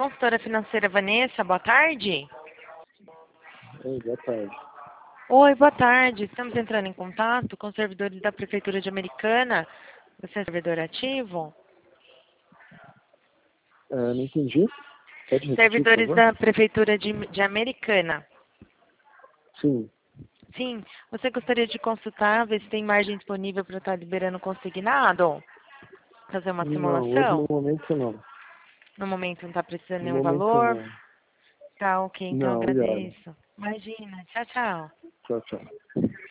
consultora financeira Vanessa, boa tarde. Oi, boa tarde. Oi, boa tarde. Estamos entrando em contato com os servidores da Prefeitura de Americana. Você é servidor ativo? Não entendi. Pode repetir, Servidores por favor? da Prefeitura de Americana. Sim. Sim, você gostaria de consultar, ver se tem margem disponível para estar liberando consignado? Fazer uma Não, hoje simulação? no momento não. No momento não está precisando de No nenhum momento valor? não. Tá, ok, então Não, obrigado. agradeço. Imagina, tchau, tchau. Tchau, tchau.